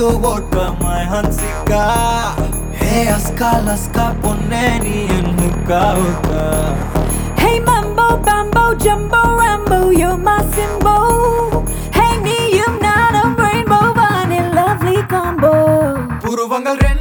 so vodka my hansika. Hey aska ponne ni ennuka hoka. Hey mambo bambo jumbo rambo, you're my symbol. Hey நீயும் நானும் rainbow வானில் lovely combo. புருவங்கள்